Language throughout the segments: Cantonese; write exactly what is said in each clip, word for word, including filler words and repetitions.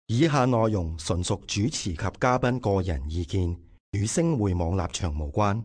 以下內容純屬主持及嘉賓個人意見，與星匯網立場無關。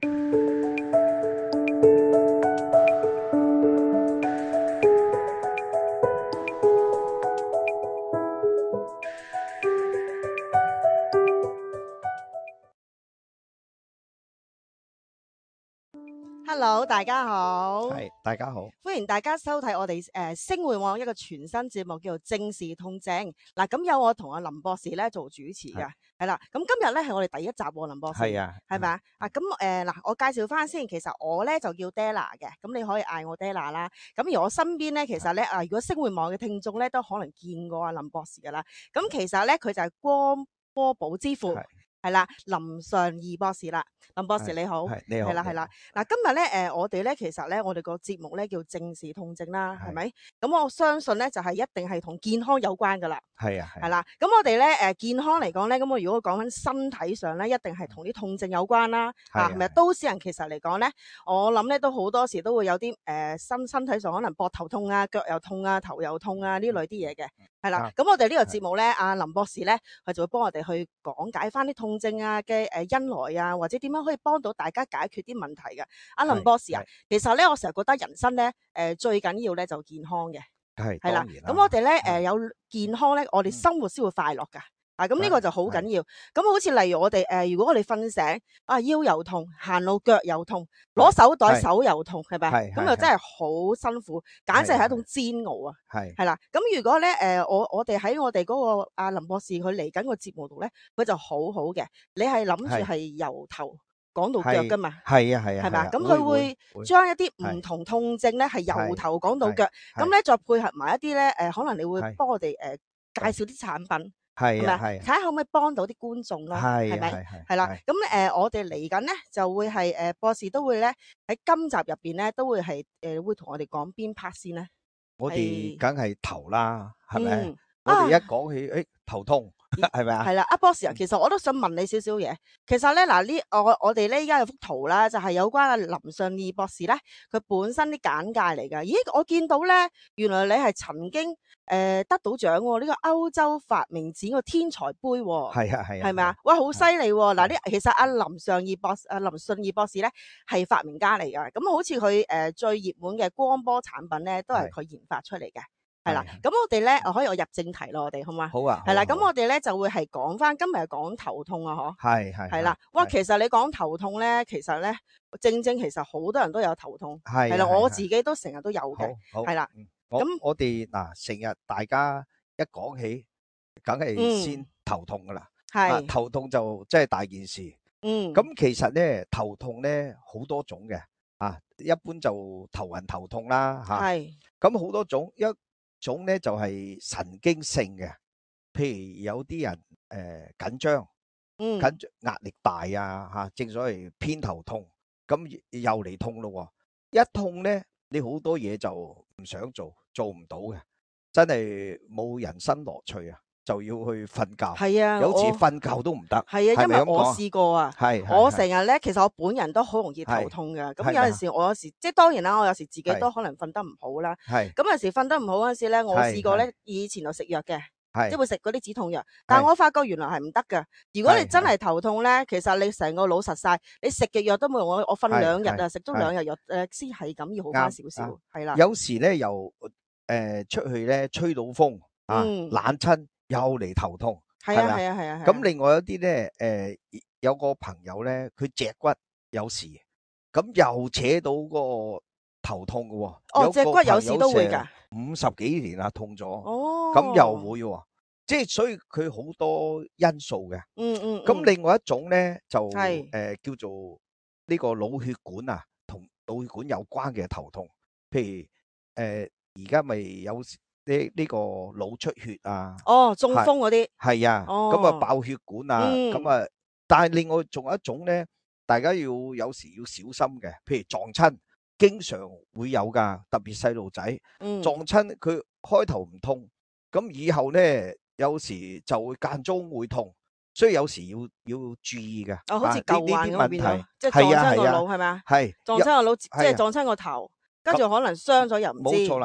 Hello，大家好， 係大家好， 歡迎大家收睇我哋誒、呃、星匯網一個全新節目，叫做正視痛症。嗱，咁有我同阿林博士咧做主持嘅，係啦。咁今日咧係我哋第一集喎，林博士， 係啊， 係咪啊？啊，咁誒嗱，我介紹翻先，其實我咧就叫 Della 嘅，咁你可以嗌我 Della 啦。咁而我身邊咧，其實咧啊，如果星匯網嘅聽眾咧，都可能見過阿林博士噶啦。咁其實咧，佢就係光波寶之父。係啦，林尚義博士啦，林博士你好， 係你好， 係啦係啦。嗱，今日咧，誒、呃，我哋咧，其實咧，我哋個節目咧叫正視痛症啦，係咪？咁我相信咧，就係、是、一定係同健康有關噶啦。係啊，係啦。咁我哋咧，誒、呃，健康嚟講咧，咁我如果講緊身體上咧，一定係同啲痛症有關啦。啊，係咪？都市人其實嚟講咧，我諗咧都好多時都會有啲誒身身體上可能膊頭痛啊、腳又痛啊、頭又痛啊呢類啲嘢嘅。係啦，咁我哋呢個節目咧，阿林博士咧，佢就會幫我哋去講解翻啲痛症啊嘅誒因來啊，或者點樣可以幫到大家解決啲問題嘅。阿林博士啊，其實咧我成日覺得人生咧誒最緊要咧就健康嘅， 係係啦。咁我哋咧誒有健康咧，我哋生活先會快樂噶。啊，咁呢個就好緊要。咁好似例如我哋誒、呃，如果我哋瞓醒啊腰又痛，行路腳又痛，攞手袋手又痛，係咪？咁又真係好辛苦，簡直係一種煎熬啊！係係啦。咁如果咧誒、呃，我我哋喺我哋嗰、那個阿林博士佢嚟緊個節目度咧，佢就好好嘅。你係諗住係由頭講到腳噶嘛？係啊係啊，係嘛？咁佢會將一啲唔同痛症咧係由頭講到腳，咁咧再配合埋一啲咧誒，可能你會幫我哋誒、呃、介紹啲產品。係咪？睇下可唔可以幫到啲觀眾咯？係咪？係啦。咁誒、呃，我哋嚟緊咧就會係誒、呃，博士都會咧喺今集入邊咧都會係誒、呃，會同我哋講邊 part 先咧？ 我哋梗係頭啦，係咪、嗯？我哋一講起誒、哎、頭痛，係咪啊？ 係啦，阿博士啊，其實我都想問你少少嘢。其實咧嗱，呢我我哋咧依家有幅圖啦，就係、是、有關阿林尚義博士咧，佢本身啲簡介嚟噶。咦，我見到咧，原來你係曾經誒、呃、得到獎喎，呢、這個歐洲發明展個天才杯喎。 係啊係啊， 係咪啊？哇，好犀利喎！嗱，呢其實阿林尚義博士、阿林尚義博士咧係發明家嚟噶。咁好似佢誒最熱門嘅光波產品咧，都係佢研發出嚟嘅。係啦，咁我哋咧，可以我入正題咯，我哋好嘛？好啊。係啦，咁我哋咧就會係講翻今日係講頭痛啊，嗬。係係。係啦，哇，其實你講頭痛咧，其實咧正正其實好多人都有頭痛。係。係啦，我自己都成日都有嘅。好。係啦。 咁我哋嗱，成日大家一講起，梗係先頭痛噶啦。係。頭痛就真係大件事。嗯。咁其實咧頭痛咧好多種嘅，啊，一般就頭暈頭痛啦，吓。係。咁好多種一。種咧就係神經性嘅，譬如有啲人誒緊張，緊張壓力大啊吓，正所謂偏頭痛，咁又嚟痛咯，一痛咧你好多嘢就唔想做，做唔到嘅，真係冇人生樂趣啊，就要去瞓覺。係啊，有時瞓覺都唔得。係啊，因為我試過啊，係我成日咧，其實我本人都好容易頭痛嘅。咁有陣時我有時即係當然啦，我有時自己都可能瞓得唔好啦。係咁有時瞓得唔好嗰陣時咧，我試過咧，以前就食藥嘅，即係會食嗰啲止痛藥。但係我發覺原來係唔得㗎。如果你真係頭痛咧，其實你成個腦實晒，你食嘅藥都冇用。我我瞓兩日啊，食咗兩日藥誒，先係咁要好翻少少。係啦，有時咧又誒出去咧吹到風啊，冷親。又嚟頭痛，係啊係啊係啊。咁另外一啲咧，誒有個朋友咧，佢脊骨有事，咁又扯到個頭痛嘅喎。哦，脊骨有事都會㗎。五十幾年啦，痛咗。哦，咁又會喎，即係所以佢好多因素嘅。嗯嗯。咁另外一種咧就誒叫做呢個腦血管啊，同腦血管有關嘅頭痛，譬如誒而家咪有。呢呢個腦出血啊，哦，中風嗰啲係啊，咁啊爆血管啊，咁啊，但係另外仲有一種咧，大家要有時要小心嘅，譬如撞親，經常會有噶，特別細路仔撞親，佢開頭唔痛，咁以後咧有時就會間中會痛，所以有時要要注意嘅。哦，好似舊患咁變咗，即係撞親個腦係咪啊？係撞親個腦，即係撞親個頭，跟住可能傷咗又唔知。冇錯啦。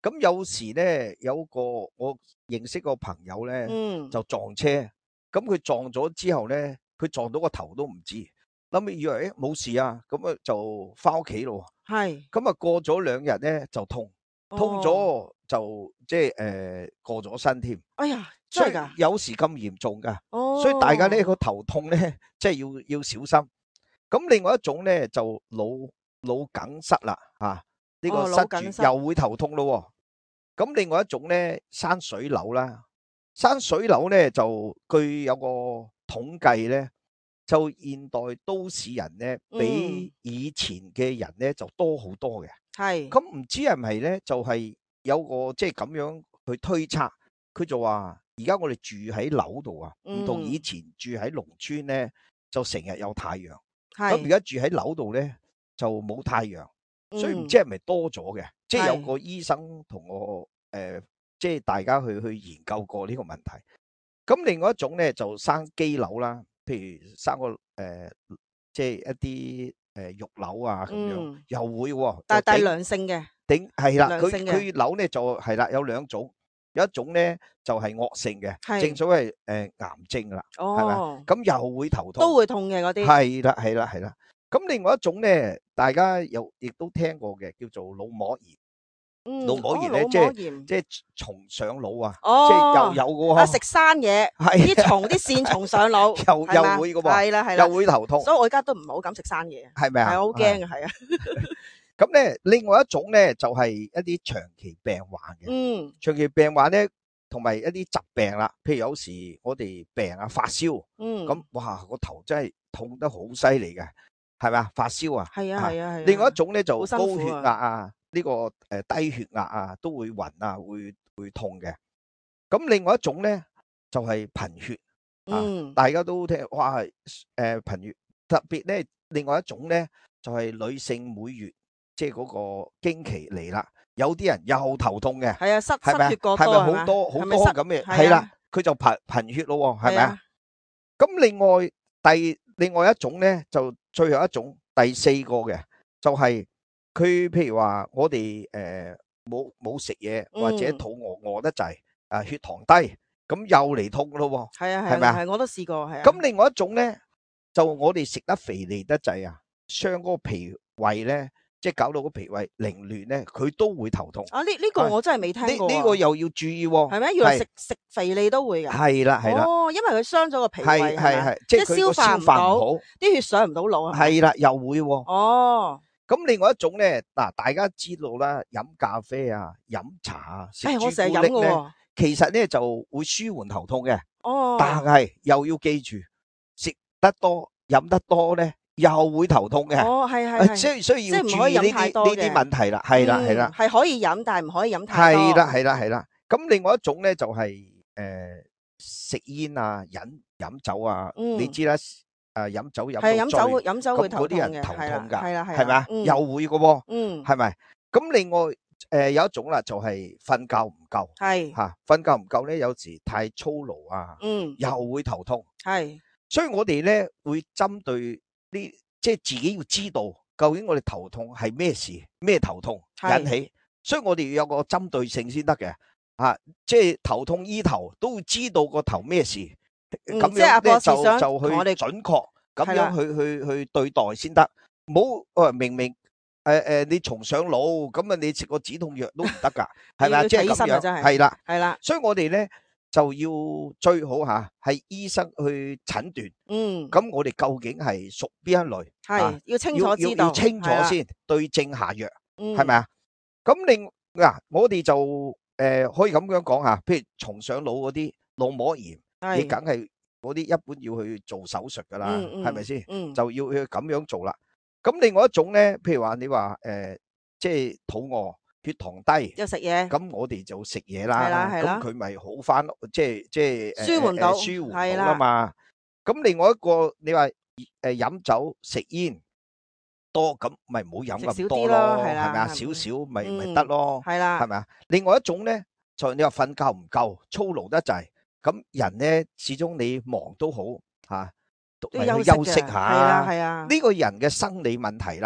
咁有時咧有個我認識個朋友咧， 嗯， 就撞車，咁佢撞咗之後咧，佢撞到個頭都唔知，諗住以為誒冇事啊，咁啊就翻屋企咯。 係， 咁啊過咗兩日咧就痛，痛哦， 咗就即係誒過咗身添。 哎呀， 所以真係㗎， 有時咁嚴重噶， 哦， 所以大家咧個頭痛咧，即係要要小心。咁另外一種咧就腦腦梗塞啦，啊呢個哦， 塞住腦梗塞， 又會頭痛咯。咁另外一種咧山水瘤啦，山水瘤咧就據有個統計咧，就現代都市人咧嗯， 比以前嘅人咧就多好多嘅。 係， 咁唔知係咪咧？就係有個即係咁樣去推測，佢就話而家我哋住喺樓度啊，唔同以嗯， 前住喺農村咧，就成日有太陽。咁而係， 家住喺樓度咧就冇太陽，所以唔知嗯， 係咪多咗嘅？即係有係， 個醫生同我誒，即係大家去去研究過呢個問題。咁另外一種咧就生肌瘤啦，譬如生個誒，即係一啲誒肉瘤啊咁樣， 嗯， 又會喎， 但但係就頂良性嘅， 頂係啦。佢良性嘅， 佢瘤咧就係啦，有兩種，有一種咧就係惡性嘅，正係， 所謂誒癌症啦，係咪啊？ 哦， 咁又會頭都痛。 會痛嘅嗰啲， 係啦，係啦，係啦。咁另外一種咧，大家有亦都聽過嘅，叫做腦膜炎。 嗯， 腦膜哦， 炎咧， 腦即係膜炎， 即係蟲上腦啊，即係又哦， 有嘅啊，食喎， 生嘢， 係啲蟲啲線蟲上腦， 又係嘛？ 又會嘅喎， 係啦係啦， 又會頭痛， 所以我而家都唔係好敢食生嘢， 係咪啊？ 係我好驚係。 嘅，係啊， 咁咧，另外一種咧就係一啲長期病患嘅， 嗯長期病患咧，同埋一啲疾病啦，譬如有時我哋病啊發燒， 嗯， 咁哇個頭真係痛得好犀利嘅，係咪啊？發燒啊， 係啊嚇。 係啊係另外一啊， 種咧就好辛高血苦啊， 壓啊，呢個誒低血壓啊都會暈啊，會會痛嘅。咁另外一種咧就係貧血啊， 嗯， 大家都聽哇誒貧血，特別咧另外一種咧就係女性每月即係嗰個經期嚟啦，有啲人又頭痛嘅， 係啊，失係咪啊？ 失血過係咪多係嘛？ 好多好係咪失？ 多咁嘅？ 係係啦， 啊佢就貧貧血咯喎，係係咪啊？ 啊， 咁另外第另外一種咧，就最後一種第四個嘅，就係佢譬如話我哋誒冇冇食嘢或者嗯， 肚餓餓得滯啊，血糖低，咁又嚟痛咯喎， 係啊係係咪啊？ 啊係，我都試過係啊， 咁另外一種咧，就我哋食得肥膩得滯啊，傷嗰個脾胃咧，即係搞到個脾胃凌亂咧，佢都會頭痛。 啊呢呢個啊， 我真係未聽呢過喎， 呢個又要注意喎， 係咩？原來食係食肥膩都會㗎？ 係啦係啦， 哦，因為佢傷咗個脾係胃係咪？ 係係，即係佢即係消化個消化唔唔到， 好， 啲血上唔到腦係咪？ 係啦，又會喎。 哦， 咁另外一種咧，嗱大家知道啦，飲咖啡啊、飲茶啊、食誒我朱成日飲㗎古力咧， 喎， 其實咧就會舒緩頭痛嘅，但哦係又要記住，食得多、飲得多咧，又會頭痛嘅。 哦係係誒， 係， 所以所以要即係唔可以注意呢啲飲太多呢啲嘅， 問題啦，係啦係嗯， 啦， 係可以飲，但係唔可以飲太係啦多。 係啦係啦。咁另外一種咧就係誒食煙啊、飲飲酒啊，你嗯， 知啦，誒飲酒飲係飲酒到醉， 會飲酒會咁嗰啲頭痛嘅， 人頭係啦痛㗎， 係啦係係咪啊？ 啦，嗯又會嘅喎， 嗯係咪？咁另外誒有一種啦，就係瞓覺唔夠係， 嚇，瞓覺唔夠咧，有時太操勞啊， 嗯又會頭痛。 係， 所以我哋咧會針對呢，即係自己要知道究竟我哋頭痛係咩事，咩頭痛引係起，所以我哋要有個針對性先得嘅，啊，即係頭痛醫頭都會知道個頭咩事， 嗯， 咁即係阿樣咧就博士想就去同我哋準確咁係啦， 樣去去去對待先得，唔好誒明明誒誒你蟲上腦，咁啊你食個止痛藥都唔得㗎，係咪啊？ 要即係咁樣， 睇醫生啊，真係係啦， 係啦， 所以我哋咧就要最好嚇係醫生去診斷。 嗯咁我哋究竟係屬邊一類啊？ 係要清要要要楚知道， 清楚係啦， 先，對症下藥， 嗯係咪啊？咁另嗱，我哋就誒可以咁樣講下，譬如蟲上腦嗰啲腦膜炎，你係， 梗係嗰啲一般要去做手術噶啦， 嗯嗯係咪先？ 嗯就要去咁樣做啦。咁另外一種咧，譬如話你話誒，即係肚餓、血糖低， 又食嘢， 咁我哋就食嘢係啦啦， 係啦， 咁佢咪好翻，即係即係誒誒舒緩到， 誒舒緩係到啦啦， 嘛。咁另外一個你話誒飲酒食煙多，咁咪唔好飲食少咁多啲咯， 咯， 係係咪啊？ 啦， 少少咪咪嗯得咯， 係啦， 係咪啊？另外一種咧，就係你話瞓覺唔夠，操勞得滯，咁人咧始終你忙都好嚇， 都要休息咪去休息嘅，係啦下。 係啊， 呢個人嘅生理問題啦。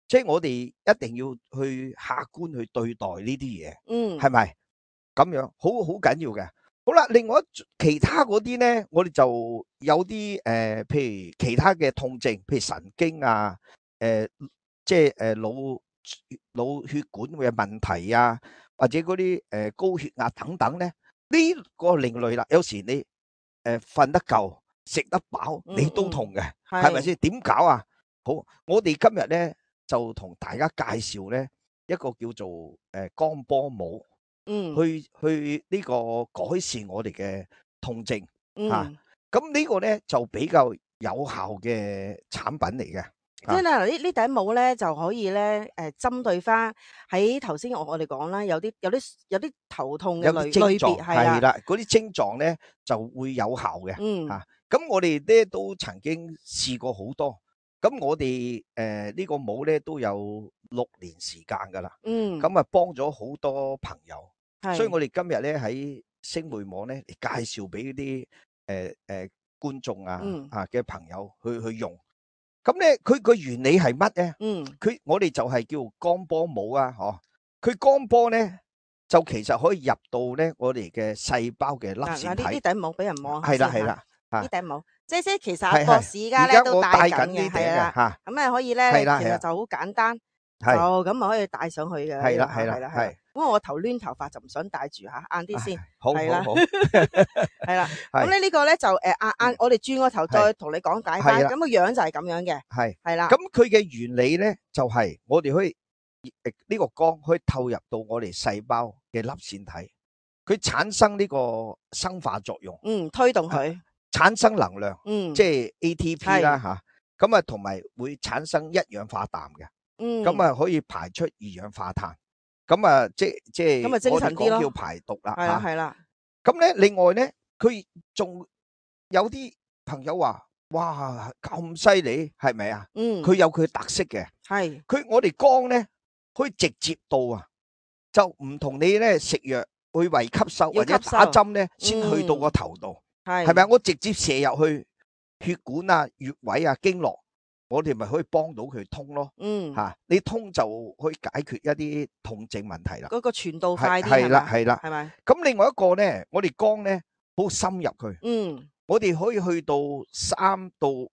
即係我哋一定要去客觀去對待呢啲嘢， 嗯， 係咪咁樣？好好緊要嘅。好啦，另外其他嗰啲咧，我哋就有啲誒、呃，譬如其他嘅痛症，譬如神經啊，誒、呃，即係誒腦腦血管嘅問題啊，或者嗰啲誒高血壓等等咧，呢、這個另類啦。有時你誒瞓、呃、得夠，食得飽，你都痛嘅，係咪先？點搞啊？好，我哋今日咧就同大家介紹咧一個叫做誒江波舞。 嗯， 去去呢個改善我哋嘅痛症吓，咁呢個咧就比較有效嘅產品嚟嘅。 即係嗱，呢呢頂帽咧就可以咧，誒，針對翻喺頭先我我哋講啦，有啲有啲有啲頭痛嘅類類別係啦， 嗰啲症狀咧就會有效嘅。 嗯， 吓，咁我哋咧都曾經試過好多，咁我哋誒呢個帽咧都有六年時間噶啦。 嗯， 咁啊幫咗好多朋友。所以我哋今日咧喺星匯網咧嚟介紹俾啲誒誒觀眾啊啊嘅朋友去去用。咁咧佢個原理係乜咧？嗯，佢我哋就係叫光波帽啊，嗬。佢光波咧就其實可以入到咧我哋嘅細胞嘅粒線體。 嗱，呢呢頂帽俾人摸下係啦係啦， 呢頂帽，即即其實阿博士而家咧都戴緊嘅，係啦。咁啊可以咧，其實就好簡單。就咁啊，可以戴上去嘅。 係啦，係啦，係啦，係。 咁我頭攣頭髮就唔想戴住吓，晏啲先。 好，好，好。 係啦。咁咧呢個咧就誒，晏晏我哋轉個頭再同你講解翻。咁個樣就係咁樣嘅。係。係啦。 咁佢嘅原理咧就係我哋可以呢個光可以透入到我哋細胞嘅粒線體，佢產生呢個生化作用。 嗯，推動佢。 產生能量。嗯。即係 A T P 啦吓。咁啊，同埋會產生一氧化氮嘅。嗯，咁啊可以排出二氧化碳，咁啊即即係我哋講叫排毒啦， 係啦係啦。 咁咧另外咧，佢仲有啲朋友話，哇咁犀利，係咪啊？嗯，佢有佢特色嘅，係，佢我哋光咧可以直接到啊，就唔同你咧食藥去為吸收或者打針咧先去到個頭度，係，係咪啊？我直接射入去血管啊、穴位啊、經絡。我哋咪可以幫到佢通咯，嗯，吓你通就可以解決一啲痛症問題啦。 嗰個傳導快啲係啦，係啦， 係咪？ 咁另外一個咧，我哋光咧好深入佢，嗯，我哋可以去到三到五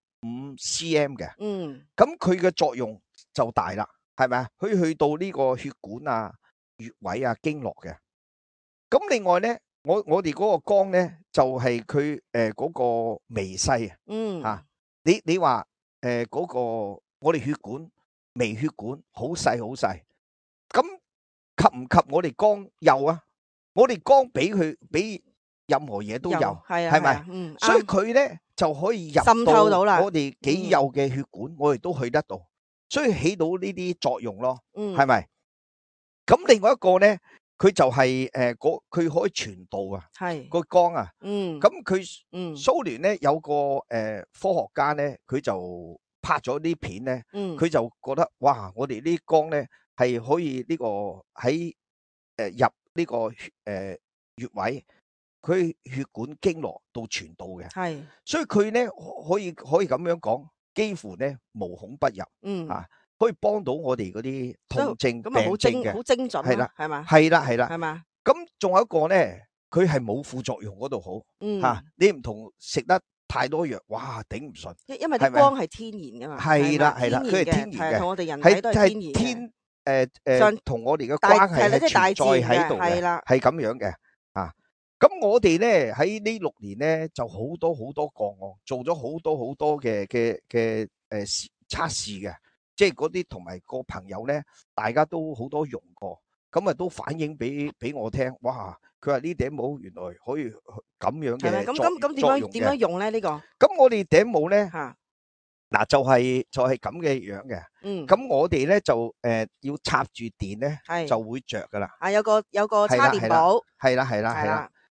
cm 嘅，嗯，咁佢嘅作用就大啦，係咪啊？可以去到呢個血管啊、穴位啊、經絡嘅。咁另外咧，我我哋嗰個光咧就係佢誒嗰個微細，嗯，吓你你話。誒，嗰、呃那個我哋血管微血管好細好細，咁及唔及我哋光有啊？我哋光俾佢俾任何嘢都有，係係咪？嗯，所以佢咧就可以入滲透到啦。我哋幾幼嘅血管，嗯、我哋都去得到，所以起到呢啲作用咯。嗯，係咪？咁另外一個咧，佢就係、是、誒，佢、呃、可以傳導啊，係個光啊。嗯，咁佢嗯蘇聯咧有個誒、呃、科學家咧，佢就拍咗啲片咧，佢、嗯、就覺得哇，我哋呢啲光咧係可以呢、這個喺誒、呃、入呢、這個誒穴、呃、穴位，佢血管經絡到傳導嘅，係，所以佢咧可以可以咁樣講，幾乎咧無孔不入，嗯啊。可以幫到我哋嗰啲痛症病症嘅， 好精準，係啦，係嘛， 係啦，係啦， 係嘛。 咁仲有一個咧，佢係冇副作用嗰度好，嗯吓，你唔同食得太多藥，哇，頂唔順。 因為啲光係天然噶嘛， 係啦係啦，佢係天然嘅， 同我哋人體都係天然嘅。 天誒誒，同我哋嘅關係係存在喺度嘅，係咁樣嘅啊。咁我哋咧喺呢六年咧就好多好多個案，做咗好多好多嘅嘅嘅誒測試嘅。即係嗰啲同埋個朋友咧，大家都好多用過，咁啊都反映俾俾我聽，哇！佢話呢頂帽原來可以咁樣嘅作咁咁咁點樣點樣用咧？呢個咁我哋頂帽咧，嗱就係就係咁嘅樣嘅。嗯。咁我哋咧就誒要插住電咧，就會着噶啦。 啊，有個有個插電寶。 係啦係啦係啦。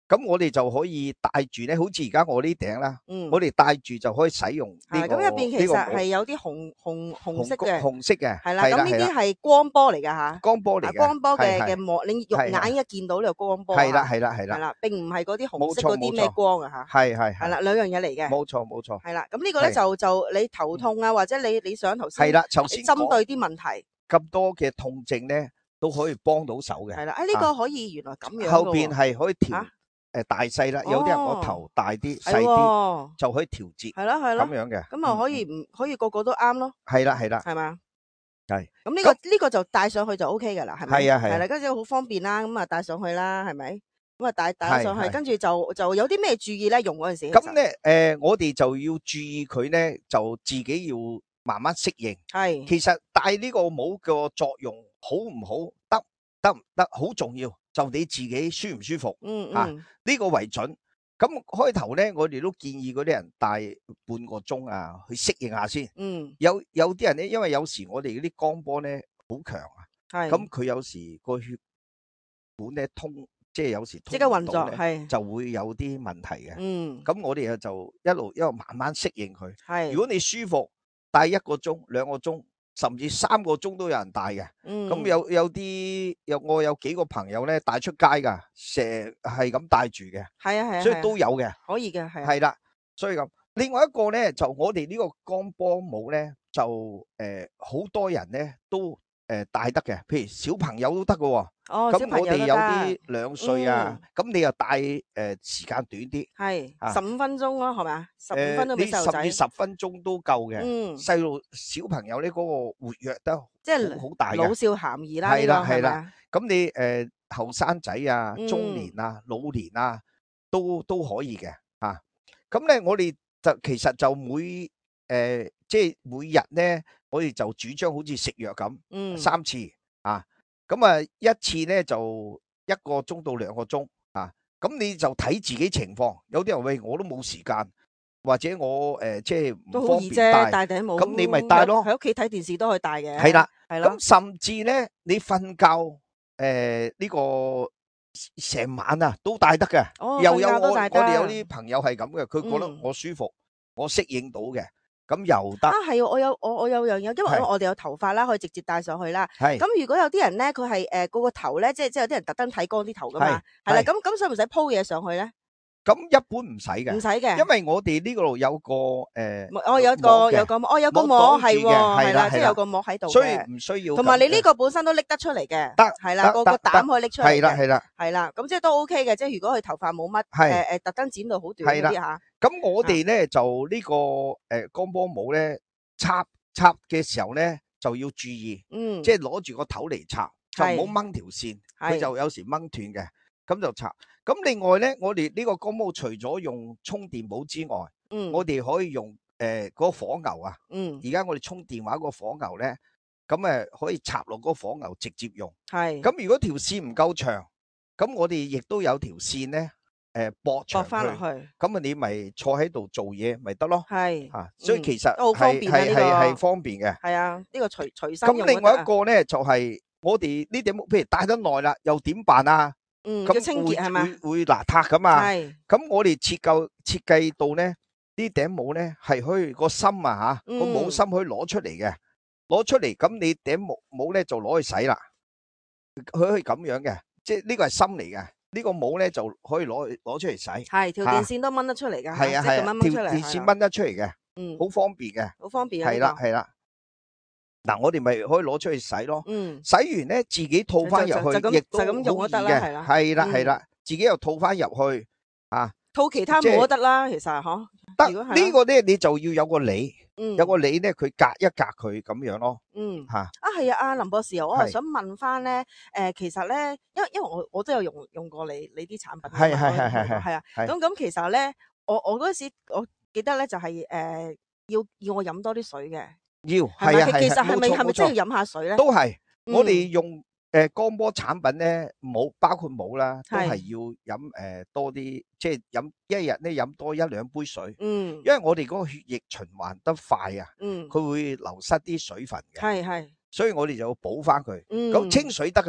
咁我哋就可以戴住咧，好似而家我呢頂啦， 嗯， 我哋戴住就可以使用呢個。 係咁入邊其實呢個係有啲紅紅紅色嘅， 紅色嘅， 係啦。咁呢啲係光波嚟㗎嚇， 光波嚟嘅， 光波嘅係嘅膜，你肉眼一見到呢個光波。 係啦係啦係啦， 係啦，並唔係嗰啲紅冇錯色嗰啲咩光啊嚇。 係係係啦，兩樣嘢嚟嘅。 冇錯冇錯。 係啦，咁呢個咧就就你頭痛啊，或者你你想頭先係啦，頭先針對啲問題咁多嘅痛症咧，都可以幫到手嘅。 係啦，誒呢個可以原來咁樣。 後邊係可以調嚇誒大細啦，有啲人我頭大啲細係啲喎就可以調節。 係咯係咯， 咁樣嘅。 咁啊可以唔可以個個都啱咯？ 係啦係啦， 係嘛？ 係。 咁呢個呢個就戴上去就 O K 噶啦，係咪？ 係啊係啊係啦，跟住好方便啦，咁啊戴上去啦，係咪？咁啊戴戴上去， 係係跟住就就有啲咩注意咧？用嗰陣時咁咧誒，我哋就要注意佢咧，就自己要慢慢適應。 係。 其實戴呢個帽嘅作用好唔好，得得唔得，好重要，就你自己舒唔舒服。 嗯啊， 嗯。 呢個為準。咁開頭咧，我哋都建議嗰啲人戴半個鐘啊，去適應下先。 嗯。 有有啲人咧，因為有時我哋嗰啲光波咧好強啊， 係。 咁佢有時個血管咧通，即係有時即刻運作係， 就會有啲問題嘅。 嗯。 咁我哋就一路一路慢慢適應佢。 係。 如果你舒服，戴一個鐘、兩個鐘，甚至三個鐘都有人戴嘅。 嗯。 咁有有啲有我有幾個朋友咧帶出街㗎，成係咁戴住嘅。 係啊係啊。 所以都有嘅。 可以嘅係。 係啦，所以咁。另外一個咧，就我哋呢個光波帽咧，就誒好多人咧都誒戴得嘅，譬如小朋友都得㗎喎。 哦， 咁小朋友都得。 我哋有啲兩歲啊， 嗯。 咁你又戴誒時間短啲。 係。 啊十五分鐘咯，係咪啊？十五分鐘俾細路仔。 誒，你甚至十分鐘都夠嘅。 嗯。 細路小朋友咧嗰個活躍得即係好大嘅。 老少咸宜啦， 係啦呢個係啦係咪啊？ 咁你誒後生仔啊、 嗯中年啊、老年啊，都都可以嘅。啊，咁咧我哋就其實就每誒即係每日咧，我哋就主張好似食藥咁， 嗯。 三次啊。咁啊一次咧就一個鐘到兩個鐘啊。咁你就睇自己情況，有啲人喂我都冇時間，或者我誒即係唔方便戴， 戴頂帽。 咁你咪戴咯。 喺屋企睇電視都可以戴嘅。 係啦， 係咯。 咁甚至咧，你瞓覺誒呢個成晚啊都戴得嘅。 哦， 又有我我瞓覺都戴得。 哋有啲朋友係咁嘅，佢覺得嗯。 我舒服，我適應到嘅，咁又得。 啊，係喎，我有我我有樣嘢，因為係我哋有頭髮啦，可以直接戴上去啦。 係。 咁如果有啲人咧，佢係誒個個頭咧，即係即係有啲人特登剃光啲頭噶嘛， 係係啦， 係咁咁使唔使鋪嘢上去咧？ 咁一般唔使嘅， 唔使嘅。 因為我哋呢度有個誒， 我有個膜嘅有個膜，哦有個膜膜擋住嘅係喎，係啦， 係啦係啦即係有個膜喺度所以嘅。 唔需要咁嘅。 同埋你呢個本身都拎得出嚟嘅。 得係啦， 得個個得膽可以拎出嚟嘅。 係啦係啦。 係啦，咁即係都 OK 嘅，即係如果佢頭髮冇乜係誒誒特登剪到好短係啦嗰啲嚇。 咁我哋咧就呢個誒光波帽咧插插嘅時候咧就要注意， 嗯。 即係攞住個頭嚟插，就唔好掹條線，佢係。 就有時掹斷嘅，咁就插。咁另外咧，我哋呢個光帽除咗用充電寶之外， 嗯。 我哋可以用誒嗰個火牛啊。 嗯。 而家我哋充電話個火牛咧，咁誒可以插落嗰個火牛直接用。 係。 咁如果條線唔夠長，咁我哋亦都有條線咧，誒駁長駁返落去。 去。 咁啊，你咪坐喺度做嘢咪得咯。 係。 嚇，所以其實都好方係便啊呢個。 係係係方便嘅。 係啊，呢個隨隨身用都得啊。 咁另外一個咧就係我哋呢頂帽，譬如戴得耐啦，又點辦啊？ 嗯， 咁要清潔係嘛？ 會會會邋遢噶嘛？ 係。 咁我哋設計設計到咧，呢頂帽咧係可以個芯啊嚇，個帽芯可以攞出嚟嘅，攞出嚟咁你頂帽帽咧就攞去洗啦。佢可以咁樣嘅，即係呢個係芯嚟嘅，呢個帽咧就可以攞去攞出嚟洗。 係，條電線都掹得出嚟㗎。 係啊係啊，條電線掹得出嚟嘅， 嗯， 好方便嘅。 好方便啊！ 係啦係啦。嗱，我哋咪可以攞出去洗咯。 嗯。 洗完咧，自己套翻入去，亦都就咁用都得啦，係啦。 係啦係啦，自己又套翻入去，啊， 套其他帽都得啦，其實嗬。 得呢個咧，你就要有個理，有個理咧，佢隔一隔佢咁樣咯。 嗯。 吓。 啊，係啊，阿林博士，我係想問翻咧，誒，其實咧，因為因為我我都有用用過你你啲產品。 係係係係係。 係啊。咁咁，其實咧，我我嗰時我記得咧，就係誒，要要我飲多啲水嘅。 要係啊係啊， 其實係咪係咪真係要飲下水咧？ 都係，我哋用誒光波產品咧，帽包括帽啦，都係要飲誒多啲，即係飲一日咧飲多一兩杯水。 嗯。 因為我哋嗰個血液循環得快啊， 嗯， 佢會流失啲水分嘅。 係係。 所以我哋就要補翻佢。 嗯。 咁清水得噶啦。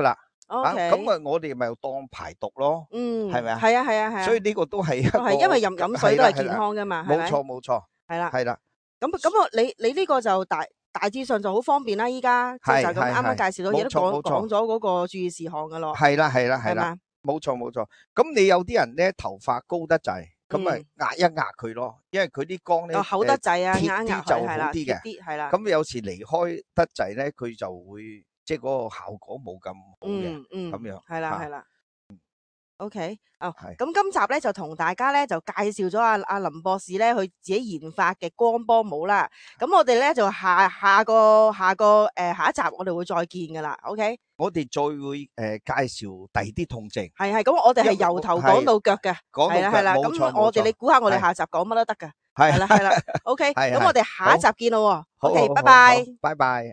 啊， OK 咁啊，我哋咪當排毒咯， 嗯， 係咪啊？ 係啊係啊係啊。 所以呢個都係一個， 係因為飲飲水都係健係啦， 康噶嘛，係咪？ 冇錯冇錯， 係啦， 係啦。 咁咁我你你呢個就大大致上就好方便啦，依家即係就咁係啱啱介紹到嘢都講冇錯冇錯講咗嗰個注意事項噶咯， 係啦係啦係啦， 係嘛？ 冇錯冇錯。咁你有啲人咧頭髮高得滯，咁咪嗯， 壓一壓佢咯，因為佢啲光咧哦厚得滯啊， 誒壓一壓貼啲就好佢係啦， 啲嘅。 貼啲係啦， 咁有時離開得滯咧，佢就會即係嗰個效果冇咁好嘅， 嗯嗯， 咁樣啊係啦係啦。OK，哦， 係咁今集咧就同大家咧就介紹咗阿阿林博士咧佢自己研發嘅光波帽啦。咁我哋咧就下下個下個誒、呃、下一集我哋會再見噶啦。OK， 我哋再會誒、呃、介紹第二啲痛症。 係係，咁我哋係由頭講到腳嘅， 講到腳係啦係啦。 冇錯咁我哋冇錯你估下我哋係下集講乜都得噶， 係係啦係啦。OK， 係咁我哋下一集見咯。 好 OK， 好好拜拜好。拜拜。